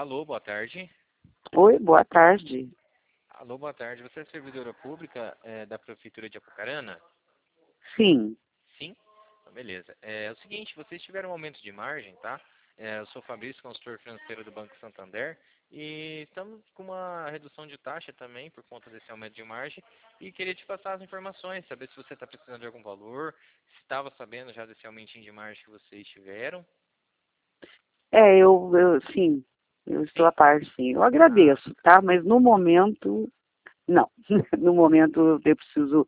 Alô, boa tarde. Oi, boa tarde. Alô, boa tarde. Você é servidora pública da Prefeitura de Apucarana? Sim. Sim? Então, beleza. É o seguinte, vocês tiveram um aumento de margem, tá? Eu sou o Fabrício, consultor financeiro do Banco Santander, e estamos com uma redução de taxa também por conta desse aumento de margem, e queria te passar as informações, saber se você está precisando de algum valor, se estava sabendo já desse aumentinho de margem que vocês tiveram. Sim, eu estou Sim? a par, sim. Eu Ah, agradeço, tá? Mas no momento, não. No momento eu preciso